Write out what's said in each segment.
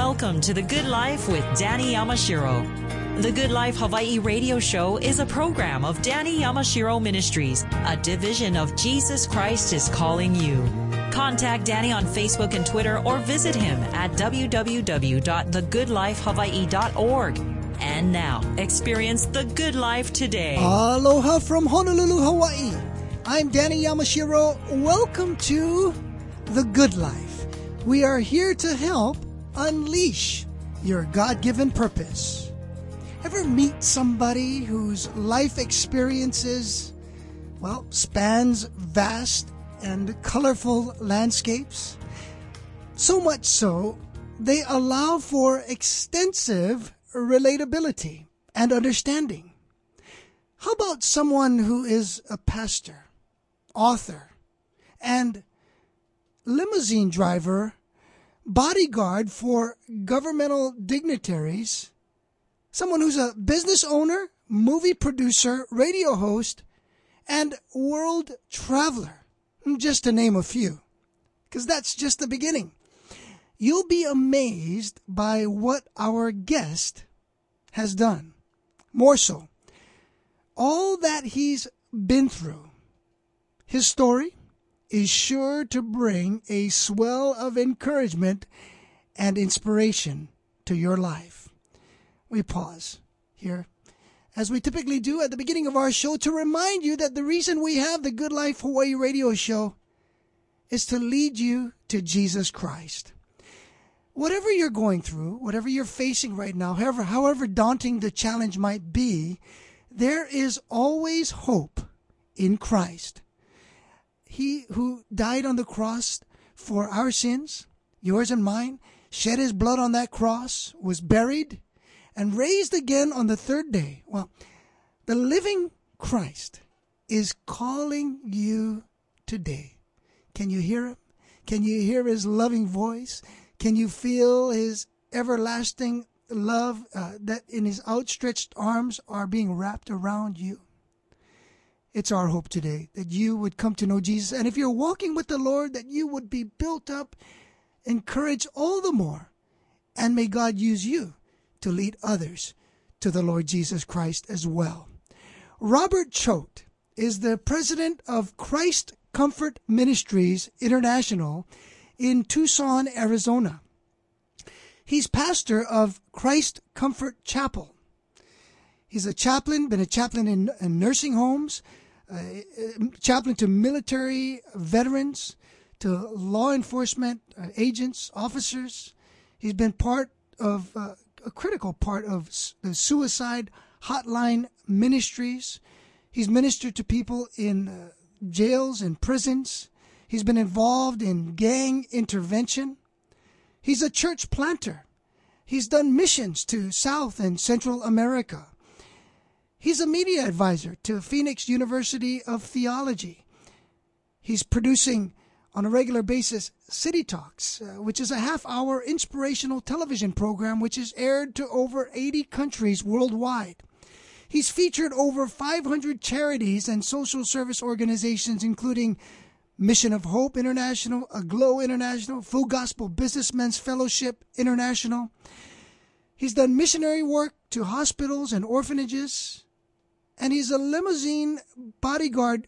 Welcome to The Good Life with Danny Yamashiro. The Good Life Hawaii radio show is a program of Danny Yamashiro Ministries, a division of Jesus Christ is Calling You. Contact Danny on Facebook and Twitter or visit him at www.thegoodlifehawaii.org. And now, experience the good life today. Aloha from Honolulu, Hawaii. I'm Danny Yamashiro. Welcome to The Good Life. We are here to help unleash your God-given purpose. Ever meet somebody whose life experiences, spans vast and colorful landscapes? So much so, they allow for extensive relatability and understanding. How about someone who is a pastor, author, and limousine driver, bodyguard for governmental dignitaries, someone who's a business owner, movie producer, radio host, and world traveler, just to name a few, because that's just the beginning. You'll be amazed by what our guest has done. More so, all that he's been through, his story is sure to bring a swell of encouragement and inspiration to your life. We pause here, as we typically do at the beginning of our show, to remind you that the reason we have the Good Life Hawaii radio show is to lead you to Jesus Christ. Whatever you're going through, whatever you're facing right now, however daunting the challenge might be, there is always hope in Christ. He who died on the cross for our sins, yours and mine, shed his blood on that cross, was buried, and raised again on the third day. Well, the living Christ is calling you today. Can you hear him? Can you hear his loving voice? Can you feel his everlasting love that in his outstretched arms are being wrapped around you? It's our hope today that you would come to know Jesus. And if you're walking with the Lord, that you would be built up, encouraged all the more. And may God use you to lead others to the Lord Jesus Christ as well. Robert Choate is the president of Christ Comfort Ministries International in Tucson, Arizona. He's pastor of Christ Comfort Chapel. He's a chaplain, been a chaplain in nursing homes, chaplain to military veterans, to law enforcement agents, officers. He's been a critical part of the suicide hotline ministries. He's ministered to people in jails and prisons. He's been involved in gang intervention. He's a church planter. He's done missions to South and Central America. He's a media advisor to Phoenix University of Theology. He's producing on a regular basis City Talks, which is a half-hour inspirational television program which is aired to over 80 countries worldwide. He's featured over 500 charities and social service organizations, including Mission of Hope International, Aglow International, Full Gospel Businessmen's Fellowship International. He's done missionary work to hospitals and orphanages. And he's a limousine bodyguard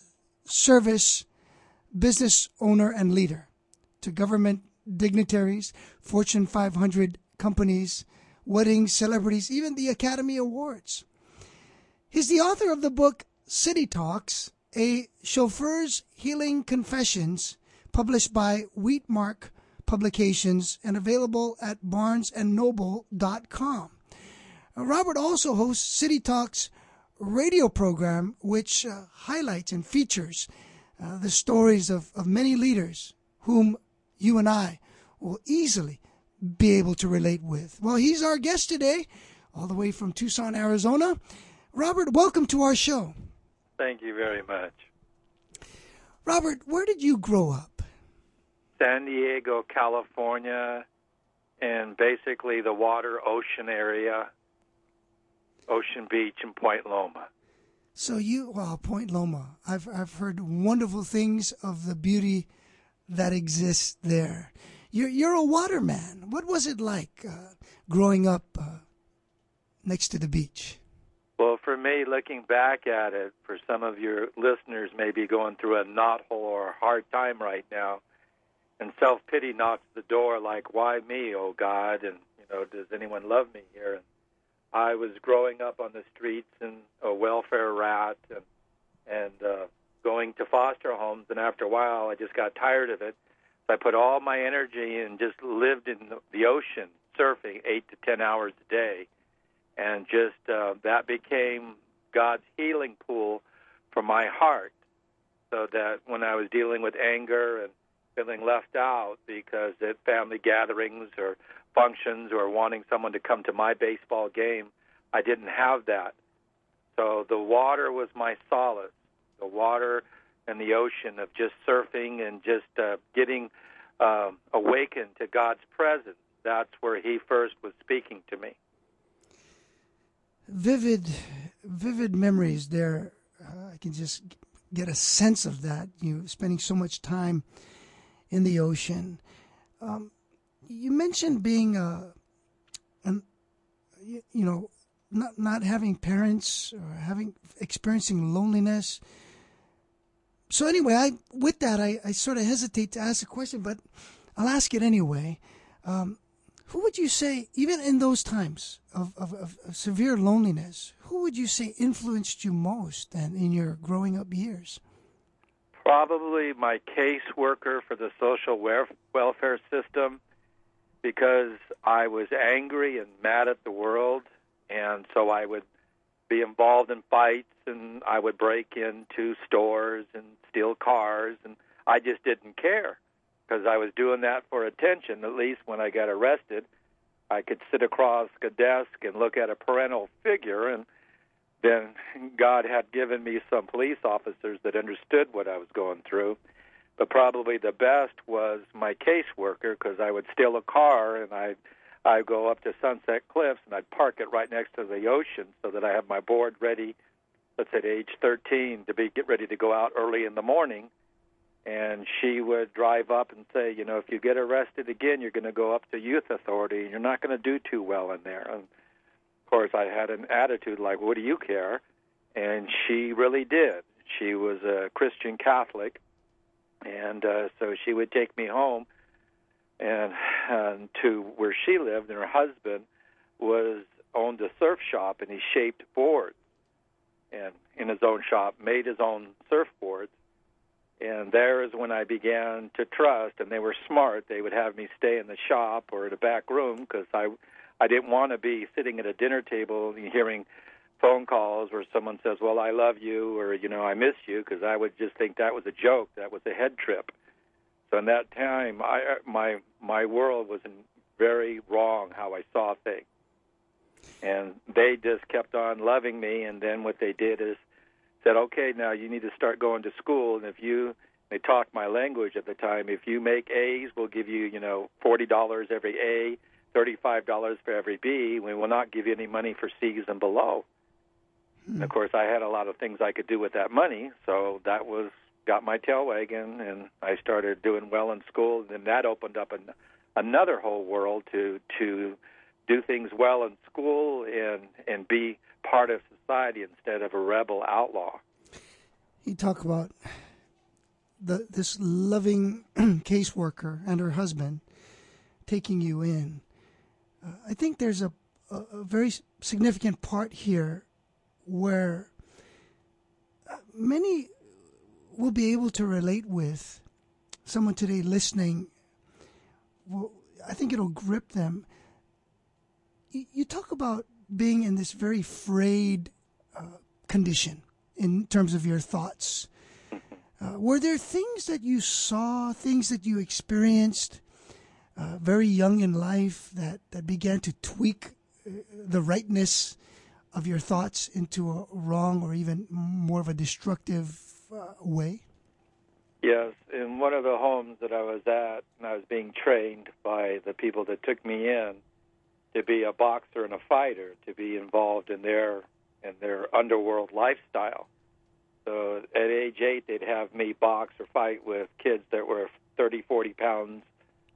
service business owner and leader to government dignitaries, Fortune 500 companies, wedding celebrities, even the Academy Awards. He's the author of the book City Talks, A Chauffeur's Healing Confessions, published by Wheatmark Publications and available at barnesandnoble.com. Robert also hosts City Talks radio program, which highlights and features the stories of many leaders whom you and I will easily be able to relate with. Well, he's our guest today, all the way from Tucson, Arizona. Robert, welcome to our show. Thank you very much. Robert, where did you grow up? San Diego, California, and basically the water-ocean area, Ocean Beach and Point Loma. So Point Loma. I've heard wonderful things of the beauty that exists there. You're a waterman. What was it like growing up next to the beach? Well, for me, looking back at it, for some of your listeners may be going through a knothole or a hard time right now, and self-pity knocks the door like, why me, oh God? And, does anyone love me here? And I was growing up on the streets and a welfare rat and going to foster homes, and after a while I just got tired of it. So I put all my energy and just lived in the ocean, surfing 8 to 10 hours a day. And just that became God's healing pool for my heart, so that when I was dealing with anger and feeling left out because at family gatherings or functions or wanting someone to come to my baseball game, I didn't have that. So the water was my solace, the water and the ocean of just surfing and just getting awakened to God's presence. That's where he first was speaking to me. Vivid memories there. I can just get a sense of that. You spending so much time in the ocean. You mentioned being not having parents or experiencing loneliness. So anyway, I sort of hesitate to ask the question, but I'll ask it anyway. Who would you say, even in those times of severe loneliness, who would you say influenced you most in your growing up years? Probably my caseworker for the social welfare system, because I was angry and mad at the world, and so I would be involved in fights, and I would break into stores and steal cars, and I just didn't care, because I was doing that for attention. At least when I got arrested, I could sit across a desk and look at a parental figure, and then God had given me some police officers that understood what I was going through. But probably the best was my caseworker, because I would steal a car, and I'd go up to Sunset Cliffs, and I'd park it right next to the ocean so that I have my board ready, let's say at age 13, to get ready to go out early in the morning. And she would drive up and say, if you get arrested again, you're going to go up to youth authority, and you're not going to do too well in there. And, of course, I had an attitude like, what do you care? And she really did. She was a Christian Catholic, and so she would take me home and to where she lived, and her husband owned a surf shop, and he shaped boards, and in his own shop made his own surfboards. And there is when I began to trust, and they were smart. They would have me stay in the shop or in a back room, because I didn't want to be sitting at a dinner table and hearing phone calls where someone says, well, I love you, or, I miss you, because I would just think that was a joke. That was a head trip. So in that time, my world was very wrong how I saw things. And they just kept on loving me, and then what they did is said, okay, now you need to start going to school, and they talked my language at the time, if you make A's, we'll give you, $40 every A, $35 for every B. We will not give you any money for C's and below. And of course, I had a lot of things I could do with that money, so that got my tail wagging, and I started doing well in school, and then that opened up another whole world to do things well in school and be part of society instead of a rebel outlaw. You talk about this loving caseworker and her husband taking you in. I think there's a very significant part here where many will be able to relate with. Someone today listening, I think it'll grip them. You talk about being in this very frayed condition in terms of your thoughts. Were there things that you saw, things that you experienced very young in life that began to tweak the rightness of your thoughts into a wrong or even more of a destructive way? Yes. In one of the homes that I was at, and I was being trained by the people that took me in to be a boxer and a fighter, to be involved in their underworld lifestyle. So at age 8, they'd have me box or fight with kids that were 30, 40 pounds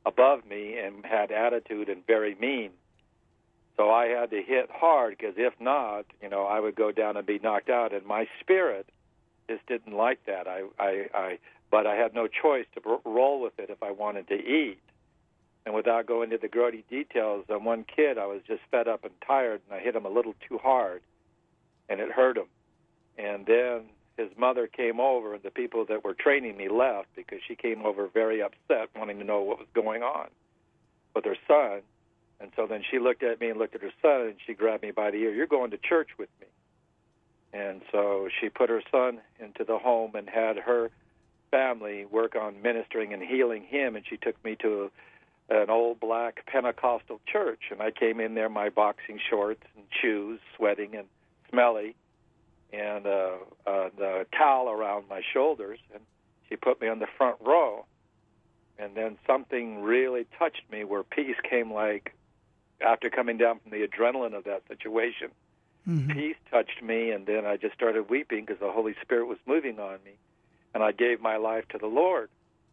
above me and had attitude and very mean. So I had to hit hard, because if not, I would go down and be knocked out. And my spirit just didn't like that. But I had no choice to roll with it if I wanted to eat. And without going into the grody details, on one kid, I was just fed up and tired, and I hit him a little too hard, and it hurt him. And then his mother came over, and the people that were training me left, because she came over very upset, wanting to know what was going on with her son. And so then she looked at me and looked at her son, and she grabbed me by the ear. "You're going to church with me." And so she put her son into the home and had her family work on ministering and healing him, and she took me to an old black Pentecostal church. And I came in there, my boxing shorts and shoes, sweating and smelly, and the towel around my shoulders, and she put me on the front row. And then something really touched me, where peace came, like after coming down from the adrenaline of that situation. Mm-hmm. Peace touched me, and then I just started weeping because the Holy Spirit was moving on me, and I gave my life to the Lord.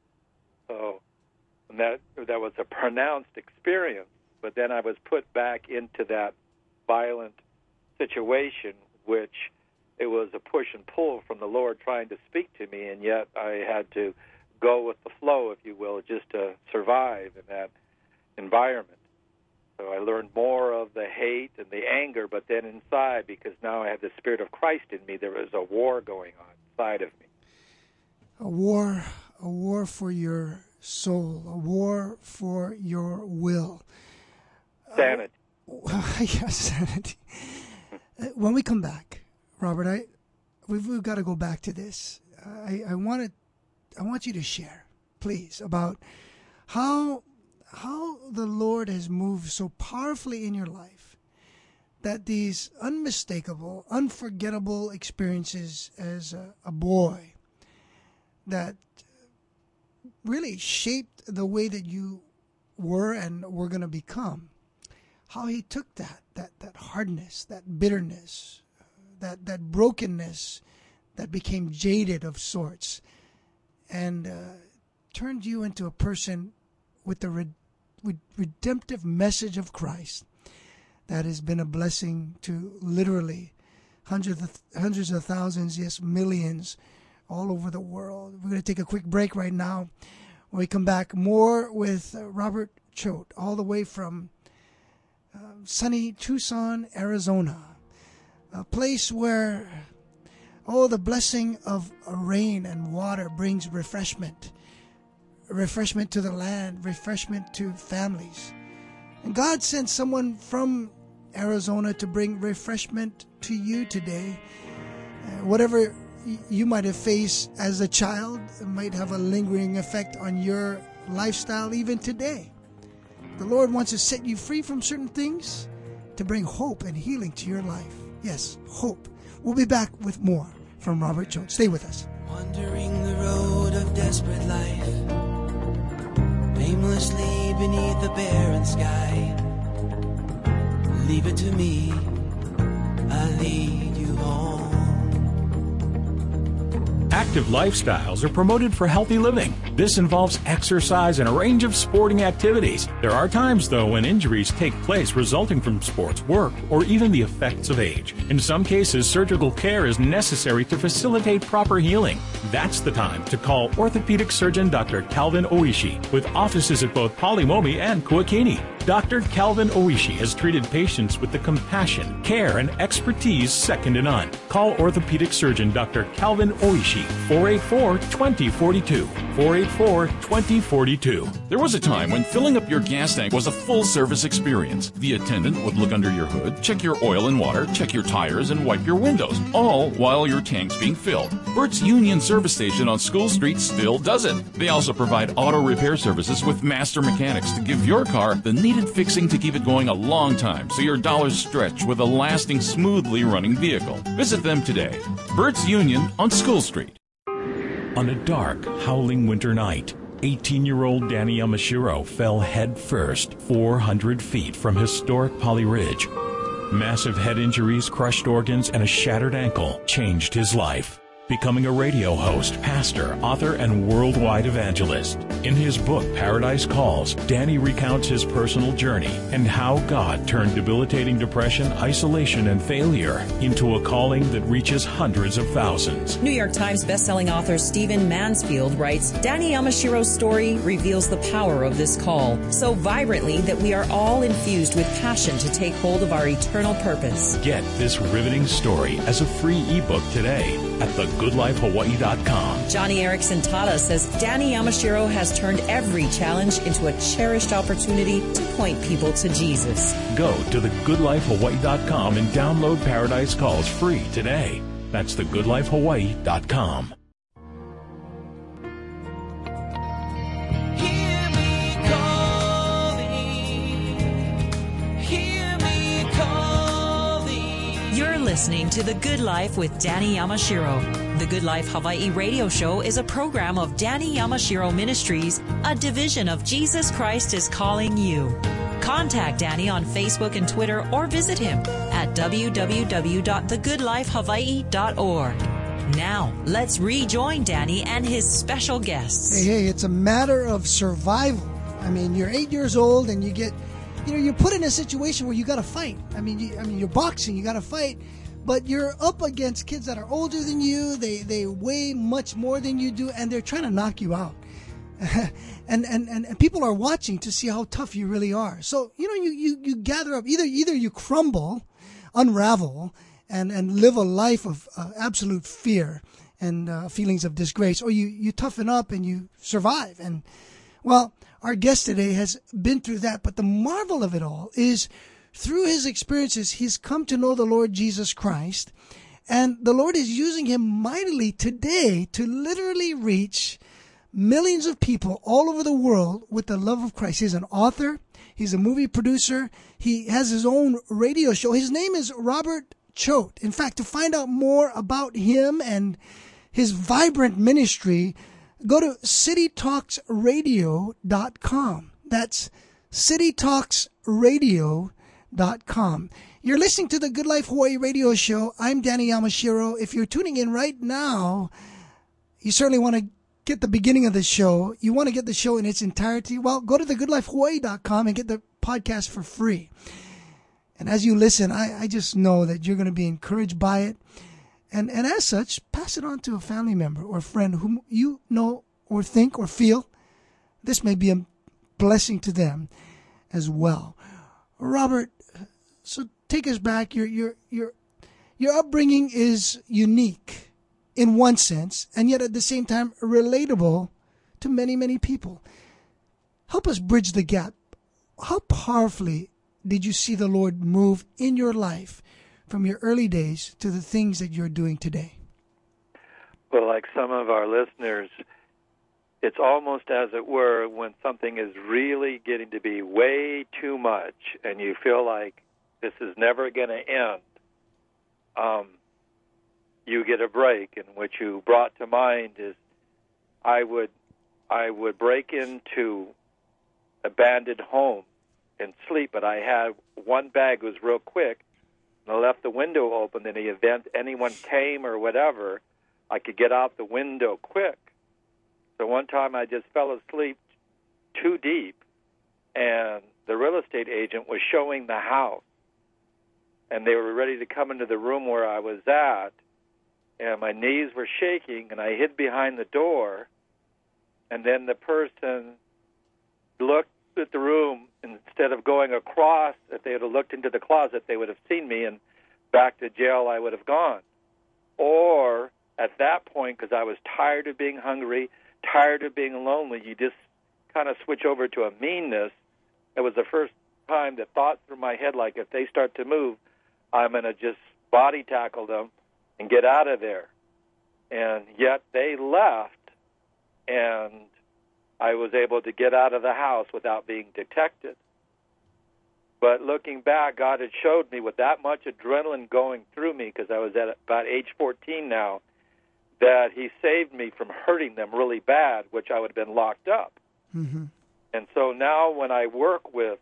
So that was a pronounced experience. But then I was put back into that violent situation, which it was a push and pull from the Lord trying to speak to me, and yet I had to go with the flow, if you will, just to survive in that environment. So I learned more of the hate and the anger, but then inside, because now I have the Spirit of Christ in me, there was a war going on inside of me. A war for your soul, a war for your will. Sanity. Yes, sanity. When we come back, Robert, we've got to go back to this. I want you to share, please, about how the Lord has moved so powerfully in your life that these unmistakable, unforgettable experiences as a boy that really shaped the way that you were and were going to become, how he took that hardness, that bitterness, that brokenness that became jaded of sorts, and turned you into a person with the redemptive message of Christ that has been a blessing to literally hundreds of thousands, yes, millions all over the world. We're going to take a quick break right now. When we come back, more with Robert Choate, all the way from sunny Tucson, Arizona, a place where the blessing of rain and water brings refreshment to the land, refreshment to families. And God sent someone from Arizona to bring refreshment to you today. Whatever you might have faced as a child might have a lingering effect on your lifestyle even today. The Lord wants to set you free from certain things to bring hope and healing to your life. Yes, hope. We'll be back with more from Robert Choate. Stay with us. Wandering the road of desperate life, aimlessly beneath the barren sky. Leave it to me, I'll lead you home. Active lifestyles are promoted for healthy living. This involves exercise and a range of sporting activities. There are times, though, when injuries take place resulting from sports, work, or even the effects of age. In some cases, surgical care is necessary to facilitate proper healing. That's the time to call orthopedic surgeon Dr. Calvin Oishi, with offices at both Polimomi and Kuakini. Dr. Calvin Oishi has treated patients with the compassion, care, and expertise second to none. Call orthopedic surgeon Dr. Calvin Oishi, 484-2042, 484-2042. There was a time when filling up your gas tank was a full-service experience. The attendant would look under your hood, check your oil and water, check your tires, and wipe your windows, all while your tank's being filled. Burt's Union Service Station on School Street still does it. They also provide auto repair services with master mechanics to give your car the needed fixing to keep it going a long time so your dollars stretch with a lasting, smoothly running vehicle. Visit them today. Burt's Union on School Street. On a dark, howling winter night, 18-year-old Danny Yamashiro fell head first 400 feet from historic Polly Ridge. Massive head injuries, crushed organs, and a shattered ankle changed his life. becoming a radio host, pastor, author, and worldwide evangelist. In his book, Paradise Calls, Danny recounts his personal journey and how God turned debilitating depression, isolation, and failure into a calling that reaches hundreds of thousands. New York Times bestselling author Stephen Mansfield writes, Danny Yamashiro's story reveals the power of this call so vibrantly that we are all infused with passion to take hold of our eternal purpose. Get this riveting story as a free ebook today at thegoodlifehawaii.com. Johnny Erickson Tada says Danny Yamashiro has turned every challenge into a cherished opportunity to point people to Jesus. Go to thegoodlifehawaii.com and download Paradise Calls free today. That's thegoodlifehawaii.com. Listening to The Good Life with Danny Yamashiro. The Good Life Hawaii radio show is a program of Danny Yamashiro Ministries, a division of Jesus Christ is Calling You. Contact Danny on Facebook and Twitter or visit him at www.thegoodlifehawaii.org. Now, let's rejoin Danny and his special guests. Hey, it's a matter of survival. I mean, you're 8 years old and you're put in a situation where you got to fight. I mean, you're boxing, you got to fight. But you're up against kids that are older than you. They weigh much more than you do, and they're trying to knock you out. and people are watching to see how tough you really are. So you gather up. Either you crumble, unravel, and live a life of absolute fear and feelings of disgrace, or you toughen up and you survive. And well, our guest today has been through that. But the marvel of it all is, through his experiences, he's come to know the Lord Jesus Christ, and the Lord is using him mightily today to literally reach millions of people all over the world with the love of Christ. He's an author. He's a movie producer. He has his own radio show. His name is Robert Choate. In fact, to find out more about him and his vibrant ministry, go to citytalksradio.com. That's citytalksradio.com. You're listening to the Good Life Hawaii radio show. I'm Danny Yamashiro. If you're tuning in right now, you certainly want to get the beginning of the show. You want to get the show in its entirety. Well, go to thegoodlifehawaii.com and get the podcast for free. And as you listen, I just know that you're going to be encouraged by it. And as such, pass it on to a family member or friend whom you know or think or feel this may be a blessing to them as well. Robert, so take us back. Your upbringing is unique in one sense, and yet at the same time relatable to many, many people. Help us bridge the gap. How powerfully did you see the Lord move in your life from your early days to the things that you're doing today? Well, like some of our listeners, it's almost as it were when something is really getting to be way too much and you feel like this is never going to end. You get a break, and what you brought to mind is I would break into abandoned homes and sleep, but I had one bag was real quick, and I left the window open in the event anyone came or whatever, I could get out the window quick. So one time I just fell asleep too deep, and the real estate agent was showing the house, and they were ready to come into the room where I was at, and my knees were shaking, and I hid behind the door, and then the person looked at the room. Instead of going across, if they had looked into the closet, they would have seen me, and back to jail I would have gone. Or at that point, because I was tired of being hungry, tired of being lonely, you just kind of switch over to a meanness. It was the first time that thought through my head, like, if they start to move, I'm going to just body tackle them and get out of there. And yet they left, and I was able to get out of the house without being detected. But looking back, God had showed me with that much adrenaline going through me, because I was at about age 14 now, that he saved me from hurting them really bad, which I would have been locked up. Mm-hmm. And so now when I work with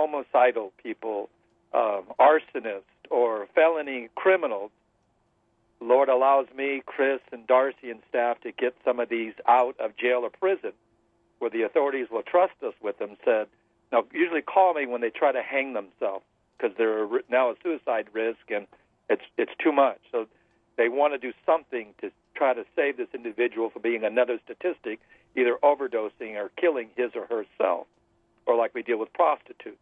homicidal people, arsonists, or felony criminals, the Lord allows me, Chris, and Darcy and staff to get some of these out of jail or prison, where the authorities will trust us with them, said, now usually call me when they try to hang themselves, because they're now a suicide risk, and it's too much. So they want to do something to try to save this individual from being another statistic, either overdosing or killing his or herself, or like we deal with prostitutes.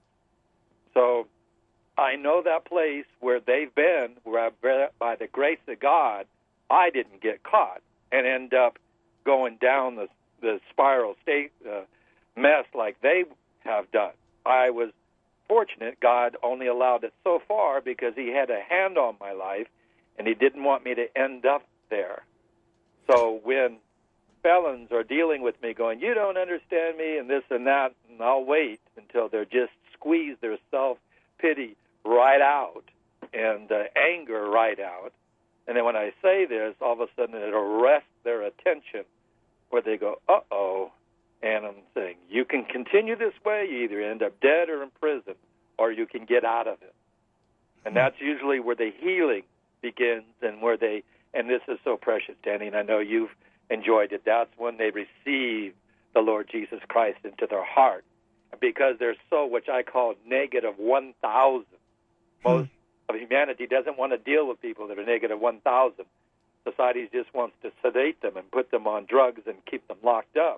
So I know that place where they've been, where by the grace of God, I didn't get caught and end up going down the spiral state mess like they have done. I was fortunate. God only allowed it so far because he had a hand on my life, and he didn't want me to end up there. So when felons are dealing with me going, you don't understand me and this and that, and I'll wait until they're just squeeze their self-pity right out and anger right out. And then when I say this, all of a sudden it arrests their attention where they go, uh-oh. And I'm saying, you can continue this way, you either end up dead or in prison, or you can get out of it. And that's usually where the healing begins, and where and this is so precious, Danny, and I know you've enjoyed it. That's when they receive the Lord Jesus Christ into their heart. Because they're so, which I call negative 1,000. Most of humanity doesn't want to deal with people that are negative 1,000. Society just wants to sedate them and put them on drugs and keep them locked up.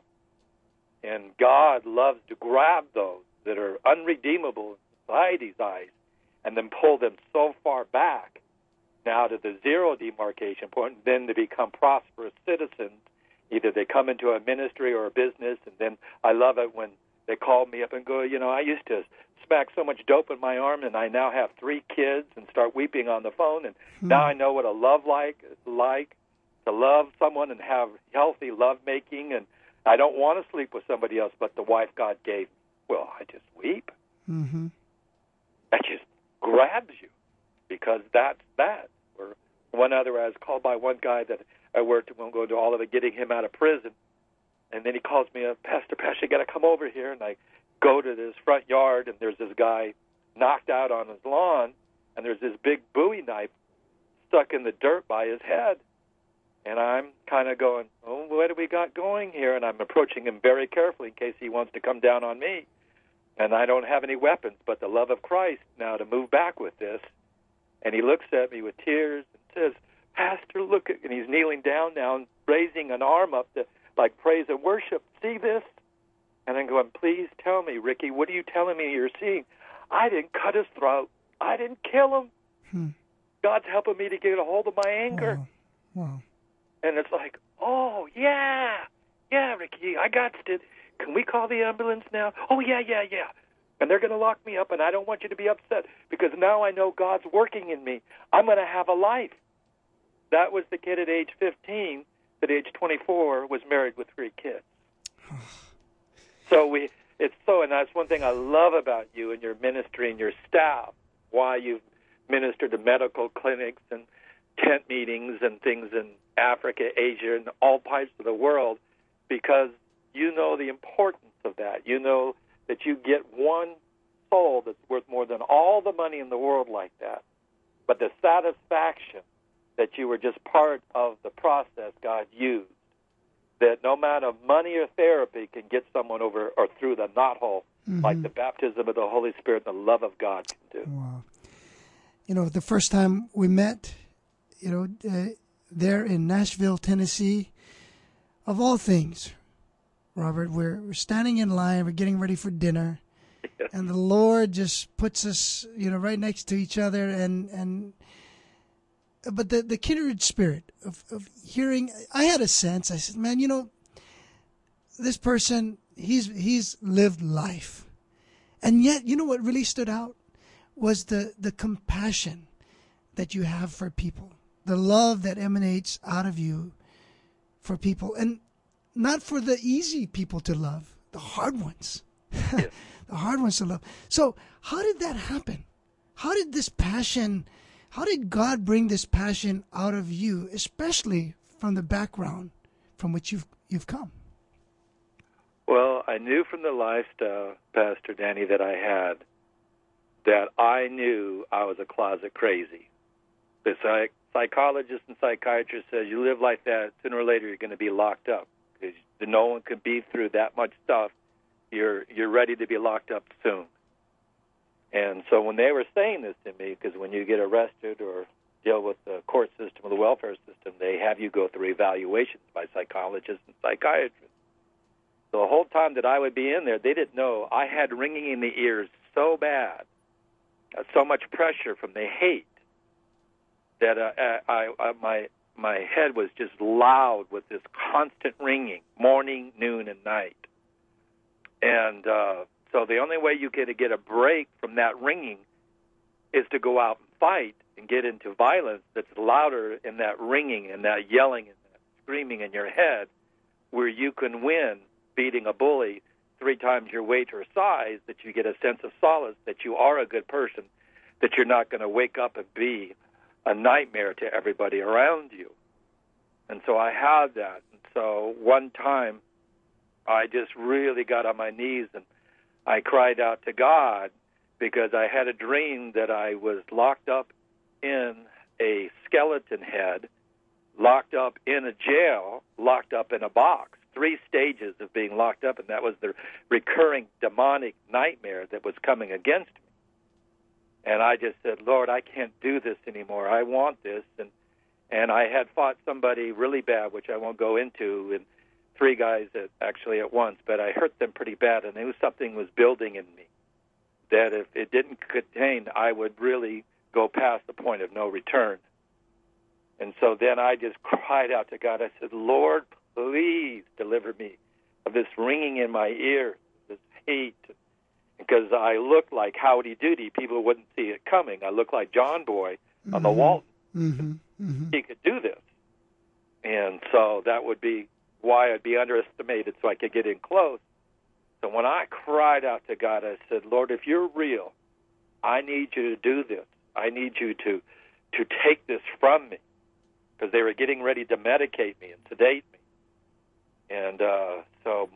And God loves to grab those that are unredeemable in society's eyes and then pull them so far back now to the zero demarcation point, then to become prosperous citizens. Either they come into a ministry or a business, and then I love it when they call me up and go, I used to smack so much dope in my arm, and I now have 3 kids, and start weeping on the phone, and now I know what a love like to love someone and have healthy lovemaking, and I don't want to sleep with somebody else but the wife God gave me. Well, I just weep. Mm-hmm. That just grabs you, because that's that. Or one other, I was called by one guy that I worked with, won't go into all of it, getting him out of prison. And then he calls me up, Pastor, you got to come over here. And I go to this front yard, and there's this guy knocked out on his lawn, and there's this big Bowie knife stuck in the dirt by his head. And I'm kind of going, oh, what do we got going here? And I'm approaching him very carefully in case he wants to come down on me. And I don't have any weapons but the love of Christ now to move back with this. And he looks at me with tears and says, Pastor, look at, and he's kneeling down now and raising an arm up to, like, praise and worship. See this? And I'm going, please tell me, Ricky, what are you telling me you're seeing? I didn't cut his throat. I didn't kill him. God's helping me to get a hold of my anger. Wow. And it's like, oh, yeah, Ricky, I got it. Can we call the ambulance now? Oh, yeah. And they're going to lock me up, and I don't want you to be upset, because now I know God's working in me. I'm going to have a life. That was the kid at age 15. At age 24, was married with 3 kids. And that's one thing I love about you and your ministry and your staff, why you've ministered to medical clinics and tent meetings and things in Africa, Asia, and all parts of the world, because you know the importance of that. You know that you get one soul that's worth more than all the money in the world like that. But the satisfaction that you were just part of the process God used, that no amount of money or therapy can get someone over or through the knothole like the baptism of the Holy Spirit and the love of God can do. Wow. The first time we met, there in Nashville, Tennessee, of all things, Robert, we're standing in line, we're getting ready for dinner, and the Lord just puts us, right next to each other, but the kindred spirit of hearing, I had a sense. I said, man, this person, he's lived life. And yet, what really stood out was the compassion that you have for people, the love that emanates out of you for people, and not for the easy people to love, the hard ones, the hard ones to love. So how did that happen? How did God bring this passion out of you, especially from the background from which you've come? Well, I knew from the lifestyle, Pastor Danny, that I had, that I knew I was a closet crazy. The psychologist and psychiatrist says you live like that, sooner or later you're going to be locked up because no one can be through that much stuff. You're ready to be locked up soon. And so when they were saying this to me, because when you get arrested or deal with the court system or the welfare system, they have you go through evaluations by psychologists and psychiatrists. So the whole time that I would be in there, they didn't know I had ringing in the ears so bad, so much pressure from the hate, that my head was just loud with this constant ringing, morning, noon, and night. And so the only way you get to get a break from that ringing is to go out and fight and get into violence that's louder in that ringing and that yelling and that screaming in your head, where you can win beating a bully 3 times your weight or size, that you get a sense of solace that you are a good person, that you're not going to wake up and be a nightmare to everybody around you. And so I had that. And so one time I just really got on my knees and I cried out to God, because I had a dream that I was locked up in a skeleton head, locked up in a jail, locked up in a box. 3 stages of being locked up, and that was the recurring demonic nightmare that was coming against me. And I just said, Lord, I can't do this anymore. I want this. And I had fought somebody really bad, which I won't go into, and 3 guys actually at once, but I hurt them pretty bad, and I knew something was building in me, that if it didn't contain, I would really go past the point of no return. And so then I just cried out to God. I said, Lord, please deliver me of this ringing in my ear, this hate, because I looked like Howdy Doody. People wouldn't see it coming. I looked like John Boy on the Walton. He could do this. And so that would be why I'd be underestimated, so I could get in close. So when I cried out to God, I said, Lord, if you're real, I need you to do this. I need you to take this from me, because they were getting ready to medicate me and sedate me. And so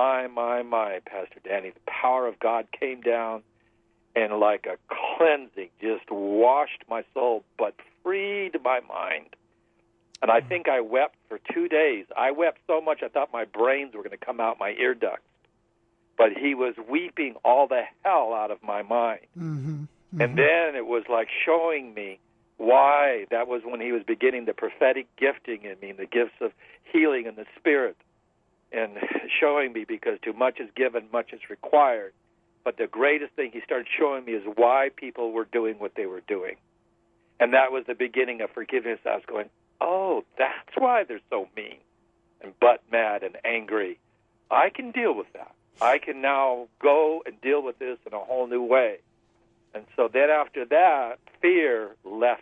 my, Pastor Danny, the power of God came down and like a cleansing just washed my soul but freed my mind. And I think I wept for 2 days. I wept so much I thought my brains were going to come out my ear ducts. But he was weeping all the hell out of my mind. And then it was like showing me why. That was when he was beginning the prophetic gifting in me, the gifts of healing in the Spirit, and showing me, because too much is given, much is required. But the greatest thing he started showing me is why people were doing what they were doing. And that was the beginning of forgiveness. I was going, oh, that's why they're so mean and butt mad and angry. I can deal with that. I can now go and deal with this in a whole new way. And so then after that, fear left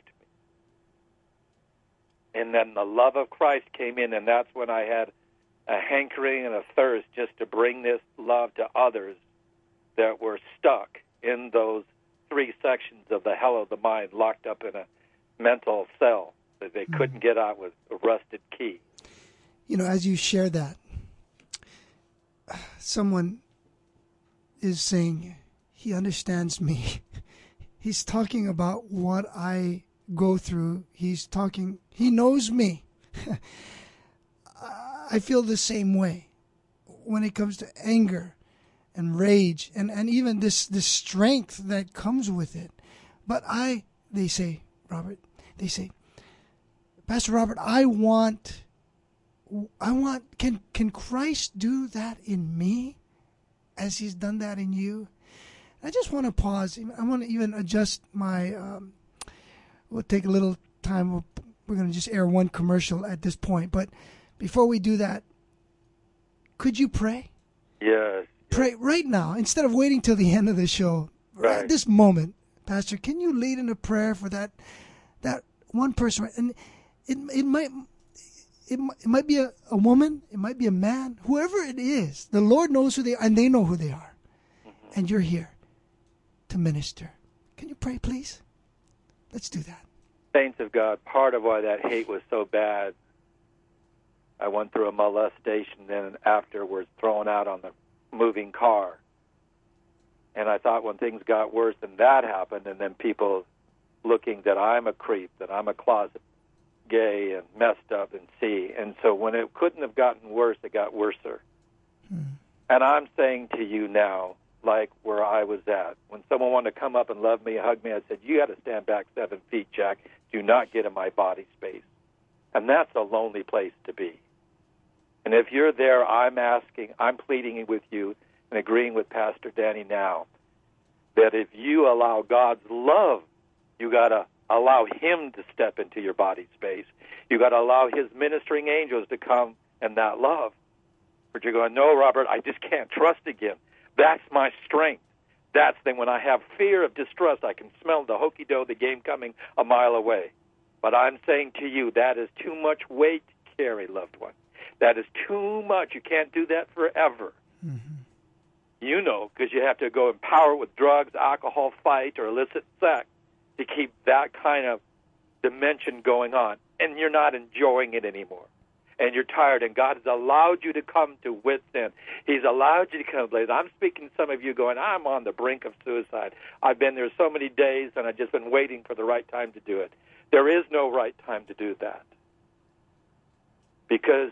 me. And then the love of Christ came in, and that's when I had a hankering and a thirst just to bring this love to others that were stuck in those 3 sections of the hell of the mind, locked up in a mental cell that they couldn't get out with a rusted key. You know, as you share that, someone is saying, he understands me. He's talking about what I go through. He knows me. I feel the same way when it comes to anger and rage and even this strength that comes with it. But they say, Pastor Robert, can Christ do that in me as he's done that in you? I just want to pause. I want to even adjust my, we'll take a little time. We're going to just air one commercial at this point. But before we do that, could you pray? Yes. Pray right now, instead of waiting till the end of the show. Right at this moment, Pastor, can you lead in a prayer for that one person? And it might be a woman, it might be a man, whoever it is. The Lord knows who they are, and they know who they are. And you're here to minister. Can you pray, please? Let's do that. Saints of God, part of why that hate was so bad, I went through a molestation, then afterwards thrown out on the moving car. And I thought when things got worse and that happened, and then people looking that I'm a creep, that I'm a closet gay and messed up and see. And so when it couldn't have gotten worse, it got worser. And I'm saying to you now, like where I was at, when someone wanted to come up and love me, hug me, I said, you got to stand back 7 feet, Jack. Do not get in my body space. And that's a lonely place to be. And if you're there, I'm pleading with you and agreeing with Pastor Danny now that if you allow God's love, you got to allow him to step into your body space. You got to allow his ministering angels to come in that love. But you're going, no, Robert, I just can't trust again. That's my strength. That's then when I have fear of distrust, I can smell the hokey-dough, the game coming a mile away. But I'm saying to you, that is too much weight to carry, loved one. That is too much. You can't do that forever. Mm-hmm. You know, because you have to go empower with drugs, alcohol, fight, or illicit sex to keep that kind of dimension going on. And you're not enjoying it anymore. And you're tired, and God has allowed you to come to wit's end. He's allowed you to come to place. I'm speaking to some of you going, I'm on the brink of suicide. I've been there so many days, and I've just been waiting for the right time to do it. There is no right time to do that. Because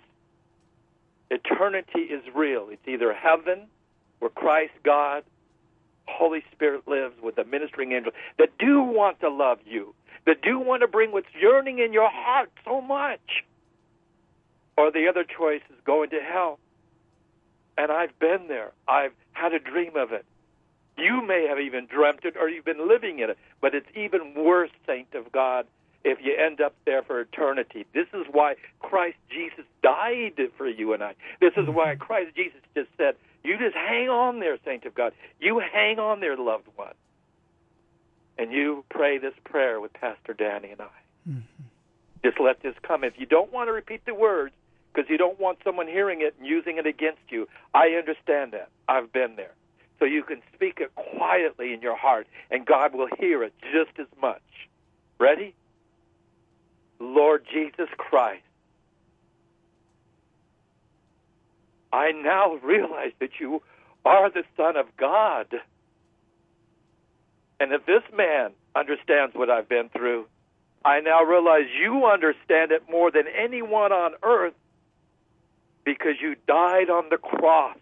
eternity is real. It's either heaven, where Christ, God, Holy Spirit lives with the ministering angels that do want to love you, that do want to bring what's yearning in your heart so much. Or the other choice is going to hell. And I've been there. I've had a dream of it. You may have even dreamt it or you've been living in it. But it's even worse, saint of God, if you end up there for eternity. This is why Christ Jesus died for you and I. This is why Christ Jesus just said, you just hang on there, saint of God. You hang on there, loved one. And you pray this prayer with Pastor Danny and I. Mm-hmm. Just let this come. If you don't want to repeat the words, because you don't want someone hearing it and using it against you, I understand that. I've been there. So you can speak it quietly in your heart, and God will hear it just as much. Ready? Lord Jesus Christ, I now realize that you are the Son of God. And if this man understands what I've been through, I now realize you understand it more than anyone on earth because you died on the cross.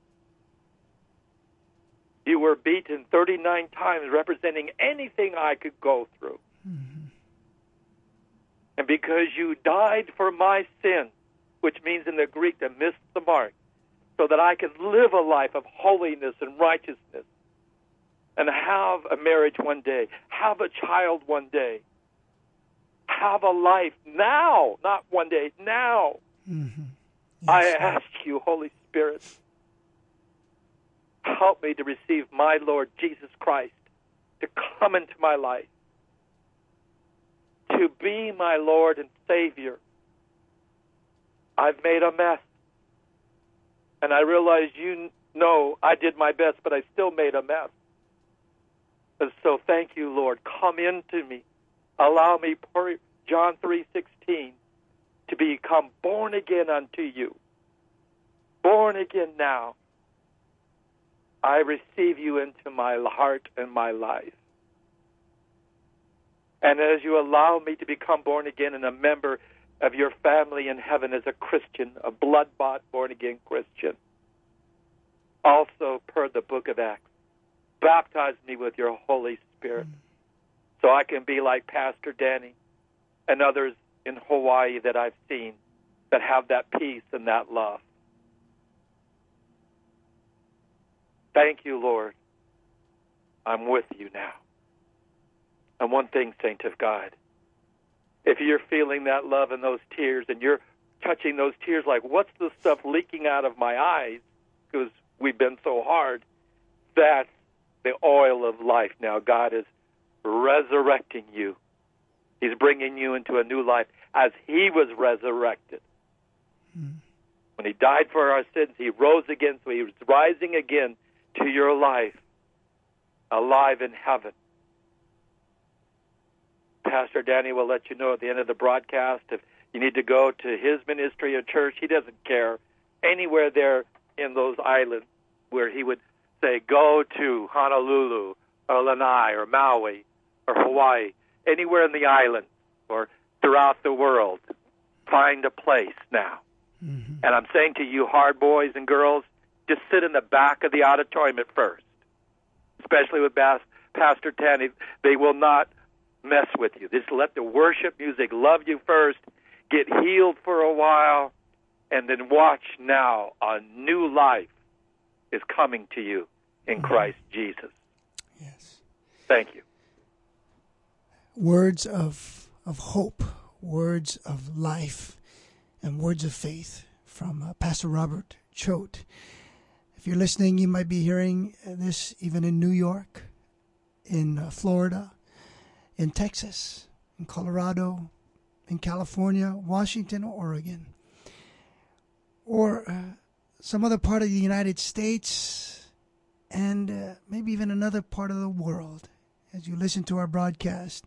You were beaten 39 times, representing anything I could go through. Mm-hmm. And because you died for my sin, which means in the Greek to miss the mark, so that I could live a life of holiness and righteousness and have a marriage one day, have a child one day, have a life now, not one day, now. Mm-hmm. Yes. I ask you, Holy Spirit, help me to receive my Lord Jesus Christ to come into my life, to be my Lord and Savior. I've made a mess, and I realize you know I did my best, but I still made a mess. And so thank you, Lord. Come into me. Allow me, John 3:16, to become born again unto you. Born again now. I receive you into my heart and my life. And as you allow me to become born again and a member of your family in heaven as a Christian, a blood-bought, born-again Christian, also per the book of Acts, baptize me with your Holy Spirit so I can be like Pastor Danny and others in Hawaii that I've seen that have that peace and that love. Thank you, Lord. I'm with you now. And one thing, saint of God, if you're feeling that love and those tears and you're touching those tears like, what's the stuff leaking out of my eyes because we've been so hard, that's the oil of life now. God is resurrecting you. He's bringing you into a new life as he was resurrected. When he died for our sins, he rose again, so he was rising again to your life, alive in heaven. Pastor Danny will let you know at the end of the broadcast if you need to go to his ministry or church. He doesn't care. Anywhere there in those islands where he would say, go to Honolulu or Lanai or Maui or Hawaii, anywhere in the island or throughout the world, find a place now. Mm-hmm. And I'm saying to you, hard boys and girls, just sit in the back of the auditorium at first, especially with Pastor Tanny. They will not mess with you. Just let the worship music love you first, get healed for a while, and then watch now a new life is coming to you in Christ Jesus. Yes. Thank you. Words of hope, words of life, and words of faith from Pastor Robert Choate. If you're listening, you might be hearing this even in New York, in Florida, in Texas, in Colorado, in California, Washington, Oregon, or some other part of the United States, and maybe even another part of the world as you listen to our broadcast.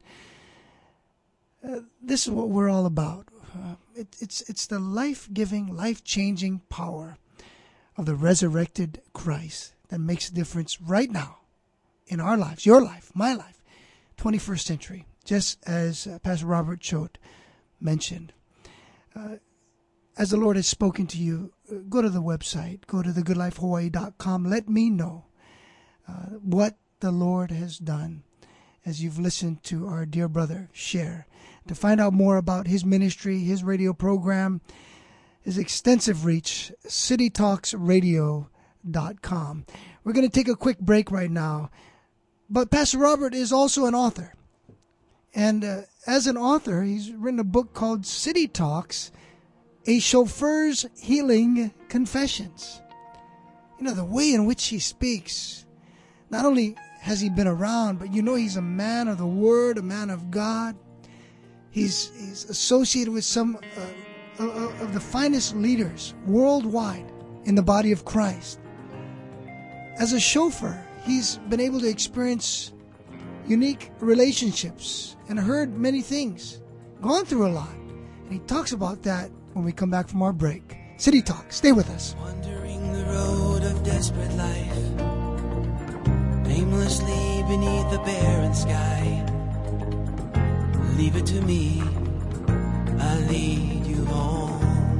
This is what we're all about. It's the life-giving, life-changing power of the resurrected Christ that makes a difference right now in our lives, your life, my life, 21st century, just as Pastor Robert Choate mentioned. As the Lord has spoken to you, go to the website, go to thegoodlifehawaii.com. Let me know what the Lord has done as you've listened to our dear brother share. To find out more about his ministry, his radio program, his extensive reach, citytalksradio.com. We're going to take a quick break right now. But Pastor Robert is also an author. And as an author, he's written a book called City Talks, A Chauffeur's Healing Confessions. You know, the way in which he speaks, not only has he been around, but you know he's a man of the Word, a man of God. He's associated with some of the finest leaders worldwide in the body of Christ. As a chauffeur, he's been able to experience unique relationships and heard many things, gone through a lot. And he talks about that when we come back from our break. City Talk, stay with us. Wandering the road of desperate life, aimlessly beneath the barren sky. Leave it to me, I'll lead you home.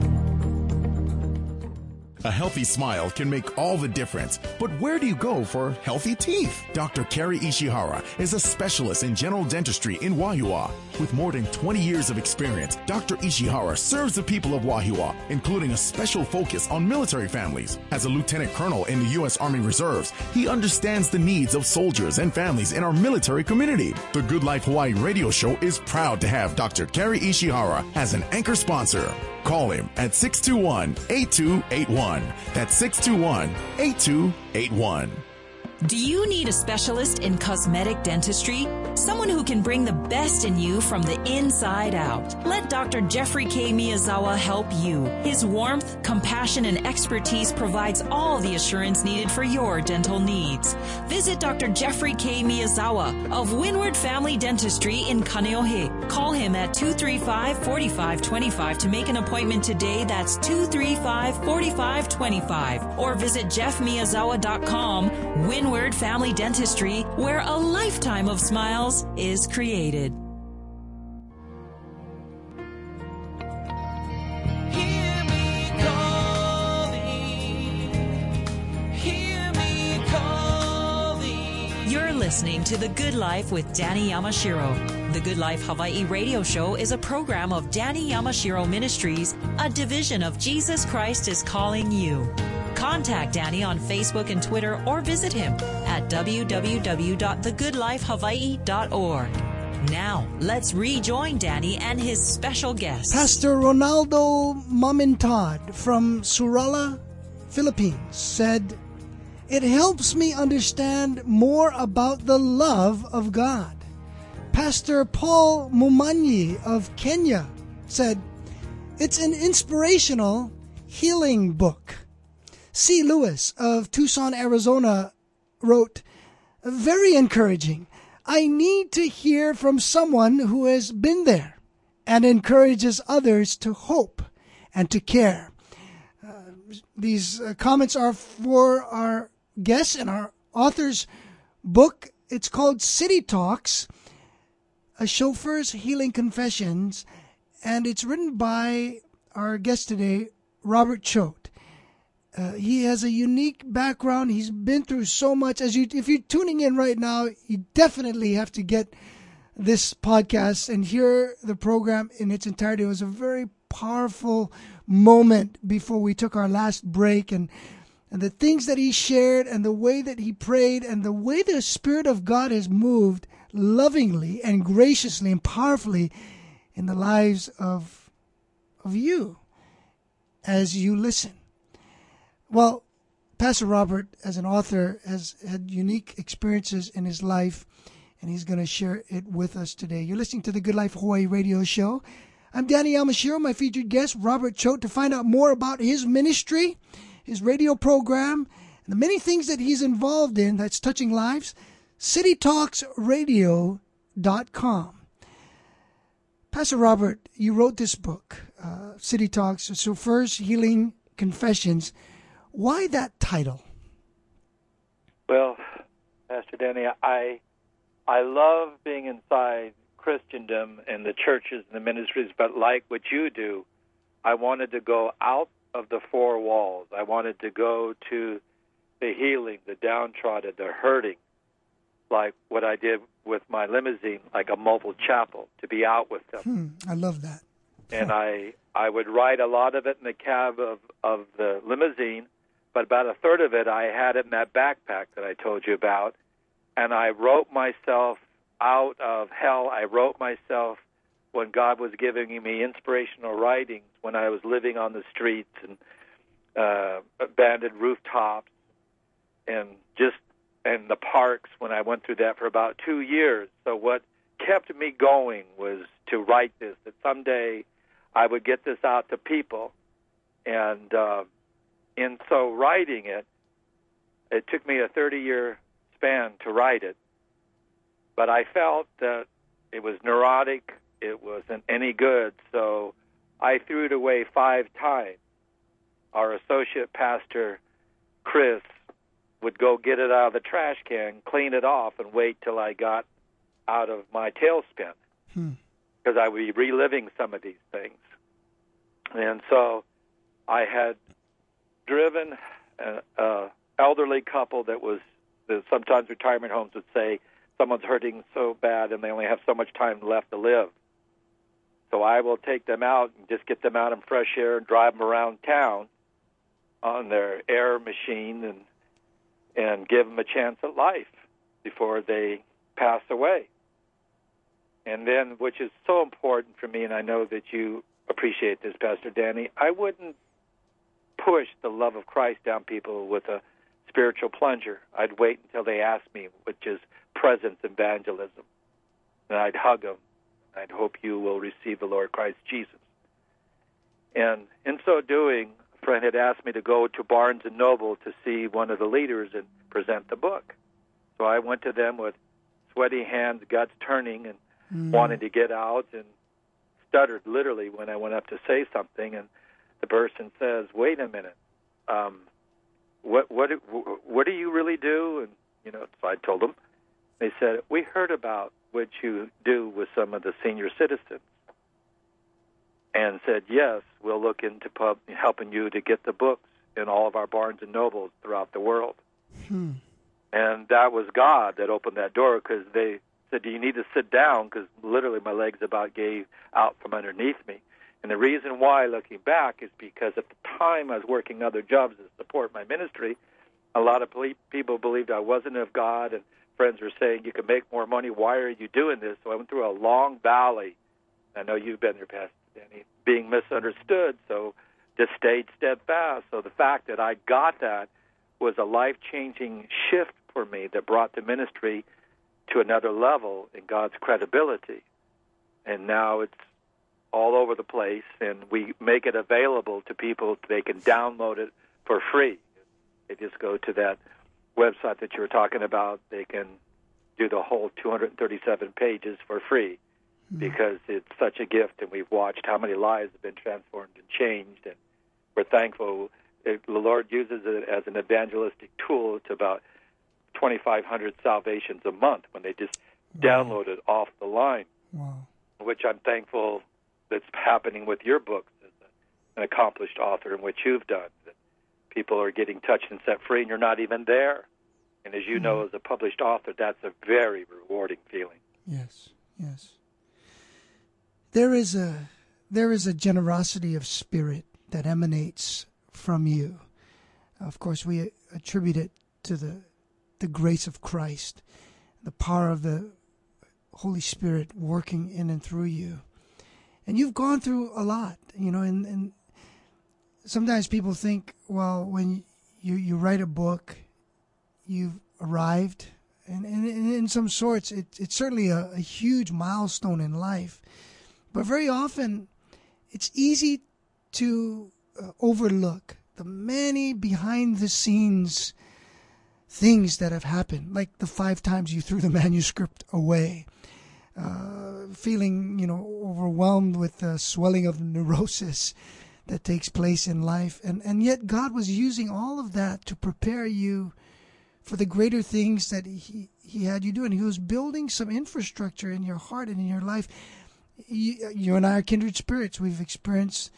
A healthy smile can make all the difference. But where do you go for healthy teeth? Dr. Kerry Ishihara is a specialist in general dentistry in Wahiawa. With more than 20 years of experience, Dr. Ishihara serves the people of Wahiawa, including a special focus on military families. As a lieutenant colonel in the U.S. Army Reserves, he understands the needs of soldiers and families in our military community. The Good Life Hawaii radio show is proud to have Dr. Kerry Ishihara as an anchor sponsor. Call him at 621-8281. That's 621-8281. Do you need a specialist in cosmetic dentistry? Someone who can bring the best in you from the inside out. Let Dr. Jeffrey K. Miyazawa help you. His warmth, compassion, and expertise provides all the assurance needed for your dental needs. Visit Dr. Jeffrey K. Miyazawa of Windward Family Dentistry in Kaneohe. Call him at 235-4525 to make an appointment today. That's 235-4525. Or visit jeffmiyazawa.com. Windward Family Dentistry, where a lifetime of smiles is created. Hear me calling. You're listening to The Good Life with Danny Yamashiro. The Good Life Hawaii radio show is a program of Danny Yamashiro Ministries, a division of Jesus Christ is Calling You. Contact Danny on Facebook and Twitter or visit him at www.thegoodlifehawaii.org. Now, let's rejoin Danny and his special guest. Pastor Ronaldo Mamintad from Surala, Philippines said, "It helps me understand more about the love of God." Pastor Paul Mumanyi of Kenya said, "It's an inspirational healing book." C. Lewis of Tucson, Arizona wrote, "Very encouraging. I need to hear from someone who has been there and encourages others to hope and to care." These comments are for our guests and our author's book. It's called City Talks, A Chauffeur's Healing Confessions, and it's written by our guest today, Robert Choate. He has a unique background. He's been through so much. If you're tuning in right now, you definitely have to get this podcast and hear the program in its entirety. It was a very powerful moment before we took our last break, and the things that he shared and the way that he prayed and the way the Spirit of God has moved lovingly and graciously and powerfully in the lives of you as you listen. Well, Pastor Robert, as an author, has had unique experiences in his life, and he's going to share it with us today. You're listening to the Good Life Hawaii radio show. I'm Danny Yamashiro, my featured guest, Robert Choate. To find out more about his ministry, his radio program, and the many things that he's involved in that's touching lives, citytalksradio.com. Pastor Robert, you wrote this book, City Talks, Chauffeur's Healing Confessions. Why that title? Well, Pastor Danny, I love being inside Christendom and the churches and the ministries, but like what you do, I wanted to go out of the four walls. I wanted to go to the healing, the downtrodden, the hurting, like what I did with my limousine, like a mobile chapel, to be out with them. I love that. And I would write a lot of it in the cab of the limousine, but about a third of it I had it in that backpack that I told you about, and I wrote myself out of hell. I wrote myself when God was giving me inspirational writings when I was living on the streets and abandoned rooftops and the parks when I went through that for about 2 years. So what kept me going was to write this, that someday I would get this out to people. And in so writing it, it took me a 30-year span to write it. But I felt that it was neurotic, it wasn't any good, so I threw it away 5 times. Our associate pastor, Chris, would go get it out of the trash can, clean it off, and wait till I got out of my tailspin, because I would be reliving some of these things. And so I had driven an elderly couple that sometimes retirement homes would say, someone's hurting so bad and they only have so much time left to live. So I will take them out and just get them out in fresh air and drive them around town on their air machine and give them a chance at life before they pass away. And then, which is so important for me, and I know that you appreciate this, Pastor Danny, I wouldn't push the love of Christ down people with a spiritual plunger. I'd wait until they asked me, which is presence evangelism. And I'd hug them. I'd hope you will receive the Lord Christ Jesus. And in so doing, a friend had asked me to go to Barnes & Noble to see one of the leaders and present the book. So I went to them with sweaty hands, guts turning, and wanted to get out, and stuttered literally when I went up to say something. And the person says, "Wait a minute, what do you really do?" And so I told them. They said, "We heard about what you do with some of the senior citizens," and said, "Yes, we'll look into helping you to get the books in all of our Barnes and Nobles throughout the world." And that was God that opened that door, because they said, "Do you need to sit down?" Because literally my legs about gave out from underneath me. And the reason why, looking back, is because at the time I was working other jobs to support my ministry. A lot of people believed I wasn't of God, and friends were saying, "You can make more money. Why are you doing this?" So I went through a long valley. I know you've been there, Pastor Danny, being misunderstood, so just stayed steadfast. So the fact that I got that was a life-changing shift for me that brought the ministry to another level in God's credibility. And now it's all over the place, and we make it available to people. They can download it for free. They just go to that website that you were talking about. They can do the whole 237 pages for free, because it's such a gift, and we've watched how many lives have been transformed and changed, and we're thankful. The Lord uses it as an evangelistic tool to about 2,500 salvations a month when they just download it off the line. Wow. Which I'm thankful that's happening with your books as an accomplished author, and what you've done. That people are getting touched and set free, and you're not even there. And as you know, as a published author, that's a very rewarding feeling. Yes, yes. There is a generosity of spirit that emanates from you. Of course, we attribute it to the grace of Christ, the power of the Holy Spirit working in and through you. And you've gone through a lot, and sometimes people think, well, when you write a book, you've arrived. And in some sorts, it's certainly a huge milestone in life. But very often, it's easy to overlook the many behind-the-scenes things that have happened, like the 5 times you threw the manuscript away, feeling, overwhelmed with the swelling of neurosis that takes place in life. And yet God was using all of that to prepare you for the greater things that He had you do. And He was building some infrastructure in your heart and in your life. You and I are kindred spirits. We've experienced,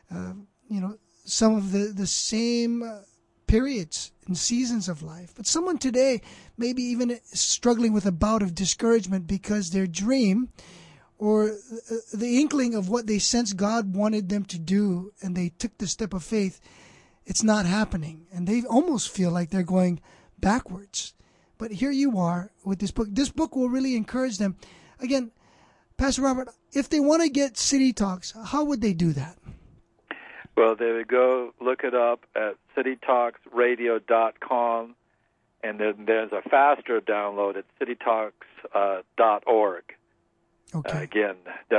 some of the same periods and seasons of life. But someone today maybe even struggling with a bout of discouragement because their dream or the inkling of what they sense God wanted them to do, and they took the step of faith, it's not happening. And they almost feel like they're going backwards. But here you are with this book. This book will really encourage them. Again, Pastor Robert, if they want to get City Talks, how would they do that? Well, they would go look it up at citytalksradio.com, and then there's a faster download at citytalks.org. Okay. Again,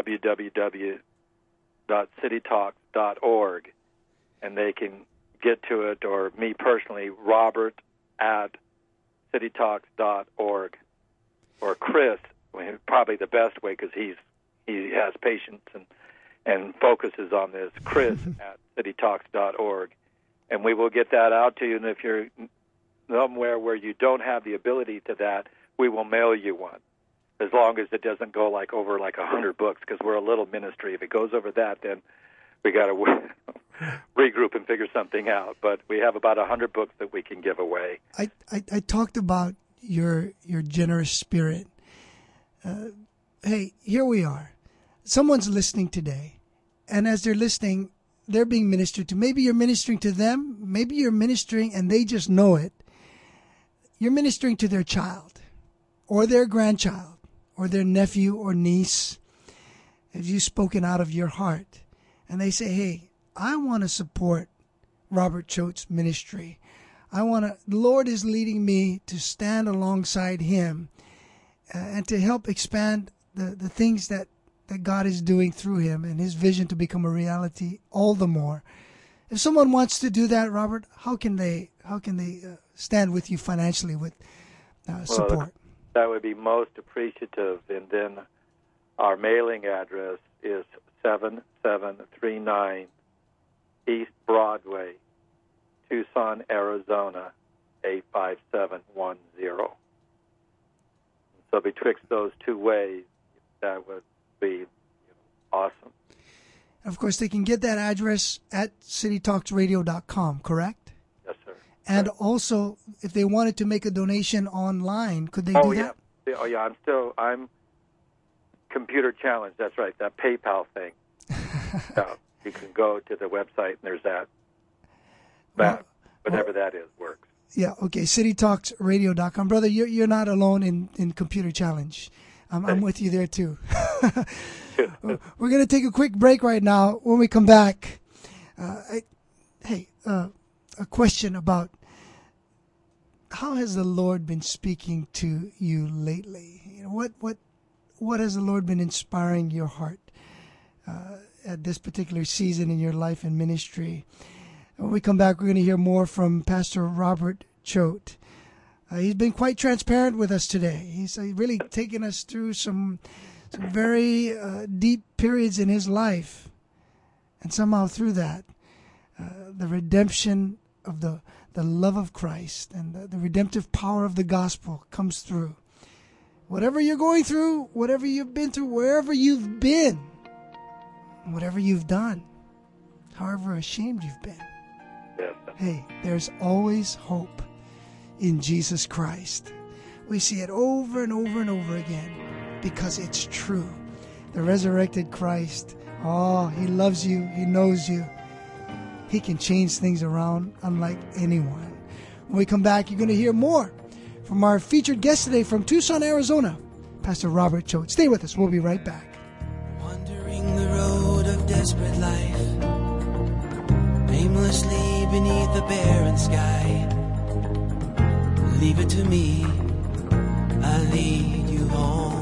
www.citytalks.org, and they can get to it, or me personally, Robert at citytalks.org, or Chris, probably the best way because he has patience and focuses on this, Chris at citytalks.org, and we will get that out to you. And if you're somewhere where you don't have the ability to that, we will mail you one, as long as it doesn't go over 100 books, because we're a little ministry. If it goes over that, then we got to regroup and figure something out. But we have about 100 books that we can give away. I talked about your generous spirit. Hey, here we are. Someone's listening today, and as they're listening, they're being ministered to. Maybe you're ministering to them. Maybe you're ministering and they just know it. You're ministering to their child or their grandchild or their nephew or niece. Have you spoken out of your heart? And they say, hey, I want to support Robert Choate's ministry. The Lord is leading me to stand alongside him and to help expand the things that God is doing through him and his vision to become a reality all the more. If someone wants to do that, Robert, how can they stand with you financially with support? Well, that would be most appreciative. And then our mailing address is 7739 East Broadway, Tucson, Arizona, 85710. So betwixt those two ways, that would be awesome. Of course, they can get that address at citytalksradio.com, correct? Yes, sir. And also, if they wanted to make a donation online, could they do that? Oh, yeah. I'm computer challenged. That's right, that PayPal thing. You can go to the website, and there's that. Whatever that is, works. Yeah, okay, citytalksradio.com. Brother, you're not alone in computer challenge. I'm with you there, too. We're going to take a quick break right now. When we come back, a question about how has the Lord been speaking to you lately? What has the Lord been inspiring your heart at this particular season in your life and ministry? When we come back, we're going to hear more from Pastor Robert Choate. He's been quite transparent with us today. He's really taken us through some very deep periods in his life. And somehow through that, the redemption of the love of Christ and the redemptive power of the gospel comes through. Whatever you're going through, whatever you've been through, wherever you've been, whatever you've done, however ashamed you've been, Yes. hey, there's always hope in Jesus Christ. We see it over and over and over again because it's true. The resurrected Christ, He loves you. He knows you. He can change things around unlike anyone. When we come back, you're going to hear more from our featured guest today from Tucson, Arizona, Pastor Robert Choate. Stay with us. We'll be right back. Wandering the road of desperate life, aimlessly beneath a barren sky. Leave it to me, I'll lead you home.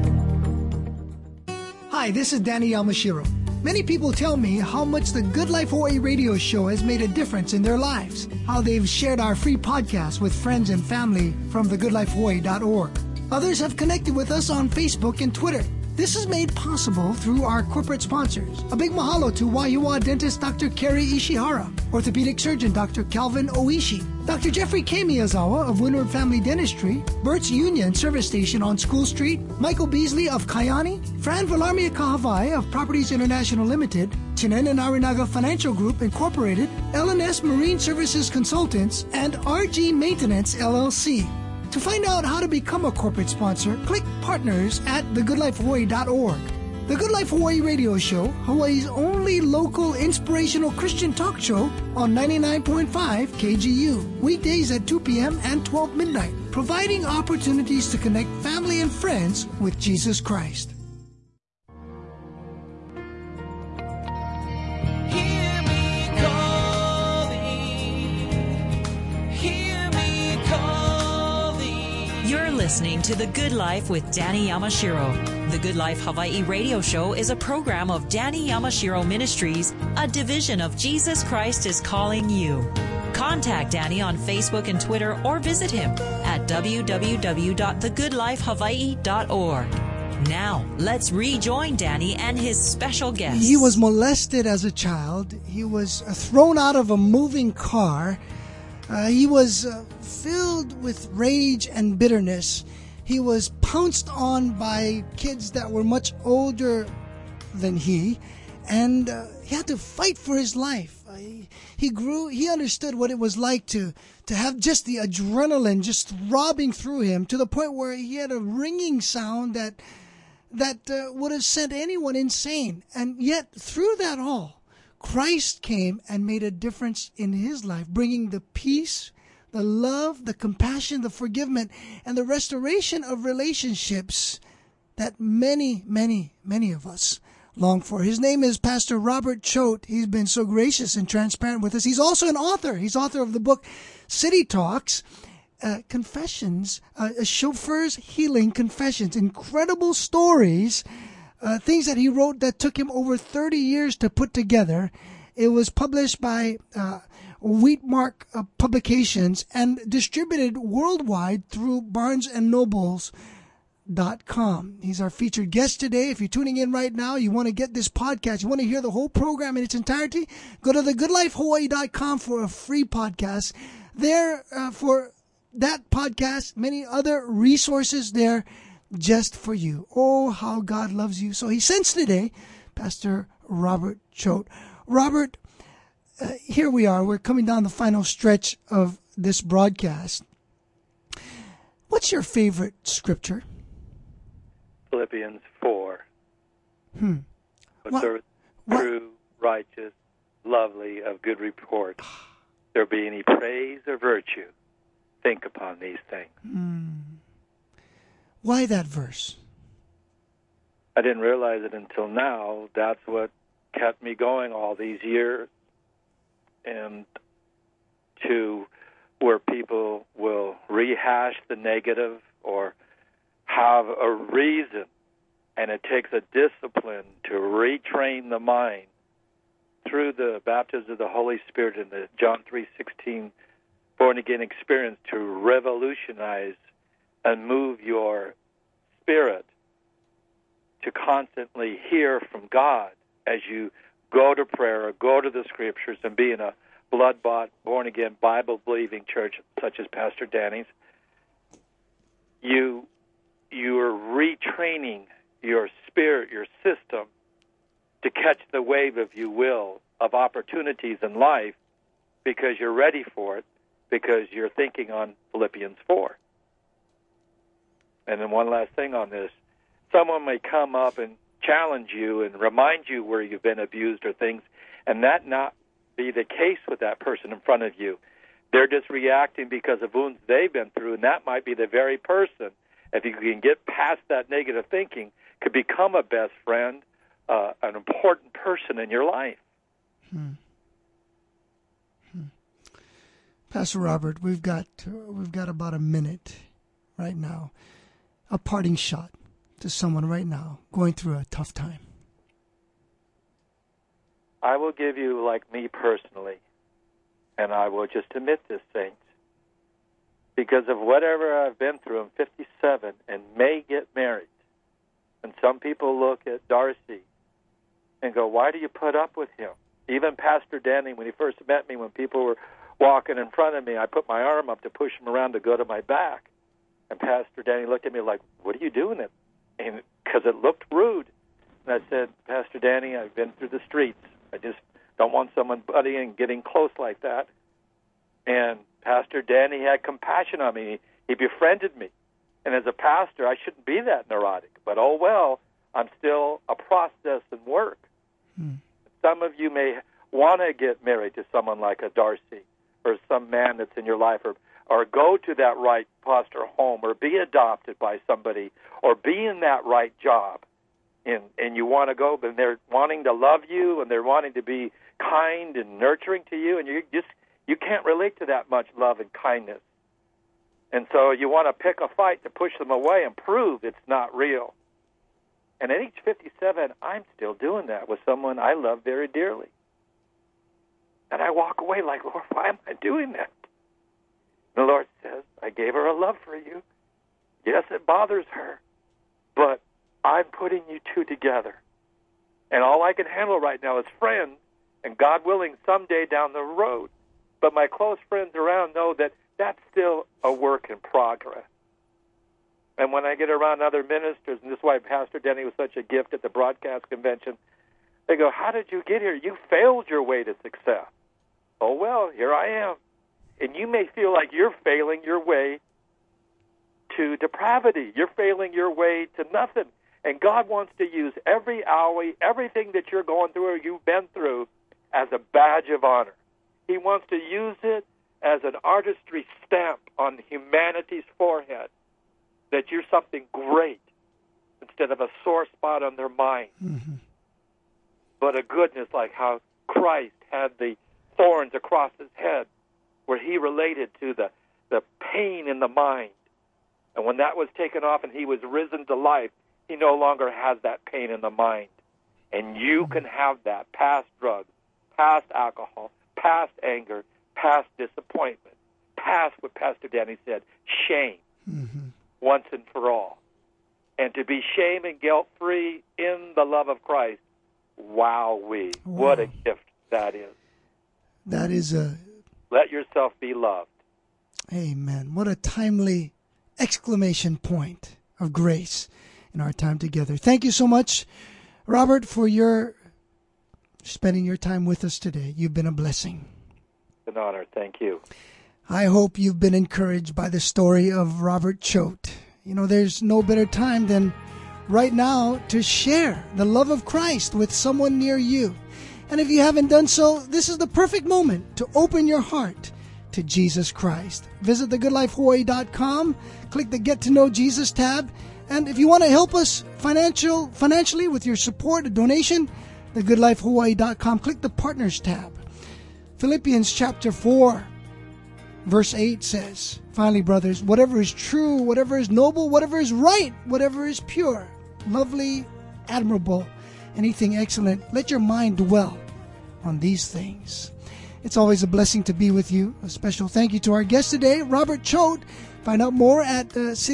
Hi, this is Danny Yamashiro. Many people tell me how much the Good Life Hawaii radio show has made a difference in their lives, how they've shared our free podcast with friends and family from thegoodlifehawaii.org. Others have connected with us on Facebook and Twitter. This is made possible through our corporate sponsors. A big mahalo to Waiua dentist Dr. Kerry Ishihara, orthopedic surgeon Dr. Calvin Oishi, Dr. Jeffrey K. Miyazawa of Windward Family Dentistry, Burt's Union Service Station on School Street, Michael Beasley of Kayani, Fran Villarmia Kahavai of Properties International Limited, Chinen and Arinaga Financial Group Incorporated, L&S Marine Services Consultants, and RG Maintenance LLC. To find out how to become a corporate sponsor, click Partners at thegoodlifehawaii.org. The Good Life Hawaii radio show, Hawaii's only local inspirational Christian talk show on 99.5 KGU, weekdays at 2 p.m. and 12 midnight, providing opportunities to connect family and friends with Jesus Christ. Listening to The Good Life with Danny Yamashiro. The Good Life Hawaii radio show is a program of Danny Yamashiro Ministries, a division of Jesus Christ is Calling You. Contact Danny on Facebook and Twitter or visit him at www.thegoodlifehawaii.org. Now, let's rejoin Danny and his special guest. He was molested as a child. He was thrown out of a moving car. He was filled with rage and bitterness. He was pounced on by kids that were much older than he, and he had to fight for his life. He grew. He understood what it was like to have just the adrenaline just throbbing through him to the point where he had a ringing sound that would have sent anyone insane. And yet, through that all, Christ came and made a difference in his life, bringing the peace, the love, the compassion, the forgiveness, and the restoration of relationships that many, many, many of us long for. His name is Pastor Robert Choate. He's been so gracious and transparent with us. He's also an author. He's author of the book City Talks, Confessions, a Chauffeur's Healing Confessions, incredible stories, things that he wrote that took him over 30 years to put together. It was published by Wheatmark Publications and distributed worldwide through BarnesandNobles.com. He's our featured guest today. If you're tuning in right now, you want to get this podcast, you want to hear the whole program in its entirety, go to thegoodlifehawaii.com for a free podcast. There, for that podcast, many other resources there just for you. Oh, how God loves you. So he sends today Pastor Robert Choate. Robert, here we are. We're coming down the final stretch of this broadcast. What's your favorite scripture? Philippians 4. What? True, righteous, lovely, of good report. If there be any praise or virtue, think upon these things. Why that verse? I didn't realize it until now. That's what kept me going all these years, and to where people will rehash the negative or have a reason, and it takes a discipline to retrain the mind through the baptism of the Holy Spirit and the John 3:16 born-again experience to revolutionize and move your spirit to constantly hear from God as you go to prayer or go to the Scriptures and be in a blood-bought, born-again, Bible-believing church such as Pastor Danny's. You you're retraining your spirit, your system, to catch the wave, if you will, of opportunities in life because you're ready for it, because you're thinking on Philippians 4. And then one last thing on this. Someone may come up and challenge you and remind you where you've been abused or things, and that not be the case with that person in front of you. They're just reacting because of wounds they've been through, and that might be the very person, if you can get past that negative thinking, could become a best friend, an important person in your life. Pastor Robert, we've got about a minute right now. A parting shot to someone right now going through a tough time. I will give you, like me personally, and I will just admit this, saints, because of whatever I've been through, I'm 57 and may get married. And some people look at Darcy and go, why do you put up with him? Even Pastor Danny, when he first met me, when people were walking in front of me, I put my arm up to push him around to go to my back. And Pastor Danny looked at me like, what are you doing? And because it looked rude. And I said, Pastor Danny, I've been through the streets. I just don't want someone buddying and getting close like that. And Pastor Danny had compassion on me. He befriended me. And as a pastor, I shouldn't be that neurotic. But oh well, I'm still a process and work. Some of you may want to get married to someone like a Darcy or some man that's in your life, or go to that right foster home, or be adopted by somebody, or be in that right job. And you want to go, but they're wanting to love you, and they're wanting to be kind and nurturing to you, and you can't relate to that much love and kindness. And so you want to pick a fight to push them away and prove it's not real. And at age 57, I'm still doing that with someone I love very dearly. And I walk away like, Lord, why am I doing that? The Lord says, I gave her a love for you. Yes, it bothers her, but I'm putting you two together. And all I can handle right now is friends, and God willing, someday down the road. But my close friends around know that that's still a work in progress. And when I get around other ministers, and this is why Pastor Denny was such a gift at the broadcast convention, they go, how did you get here? You failed your way to success. Oh, well, here I am. And you may feel like you're failing your way to depravity. You're failing your way to nothing. And God wants to use every hour, everything that you're going through or you've been through as a badge of honor. He wants to use it as an artistry stamp on humanity's forehead that you're something great instead of a sore spot on their mind. Mm-hmm. But a goodness like how Christ had the thorns across his head where he related to the pain in the mind. And when that was taken off and he was risen to life, he no longer has that pain in the mind. And you can have that past drugs, past alcohol, past anger, past disappointment, past what Pastor Danny said, shame, once and for all. And to be shame and guilt-free in the love of Christ, wowee, what a gift that is. That is a... Let yourself be loved. Amen. What a timely exclamation point of grace in our time together. Thank you so much, Robert, for your spending your time with us today. You've been a blessing. It's an honor. Thank you. I hope you've been encouraged by the story of Robert Choate. You know, there's no better time than right now to share the love of Christ with someone near you. And if you haven't done so, this is the perfect moment to open your heart to Jesus Christ. Visit thegoodlifehawaii.com, click the Get to Know Jesus tab, and if you want to help us financially with your support, a donation, thegoodlifehawaii.com, click the Partners tab. Philippians chapter 4, verse 8 says, finally, brothers, whatever is true, whatever is noble, whatever is right, whatever is pure, lovely, admirable, anything excellent, let your mind dwell on these things. It's always a blessing to be with you. A special thank you to our guest today, Robert Choate. Find out more at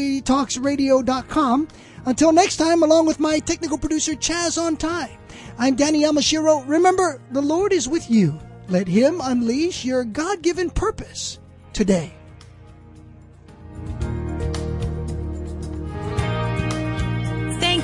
citytalksradio.com. Until next time, along with my technical producer, Chaz on Time, I'm Danny Yamashiro. Remember, the Lord is with you. Let Him unleash your God-given purpose today.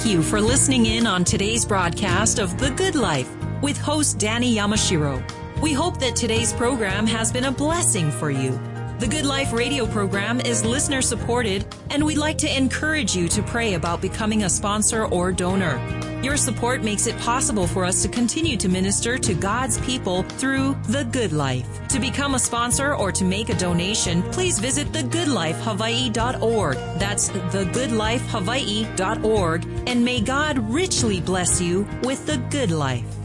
thank you for listening in on today's broadcast of The Good Life with host Danny Yamashiro. We hope that today's program has been a blessing for you. The Good Life radio program is listener supported, and we'd like to encourage you to pray about becoming a sponsor or donor. Your support makes it possible for us to continue to minister to God's people through The Good Life. To become a sponsor or to make a donation, please visit thegoodlifehawaii.org. That's thegoodlifehawaii.org. And may God richly bless you with The Good Life.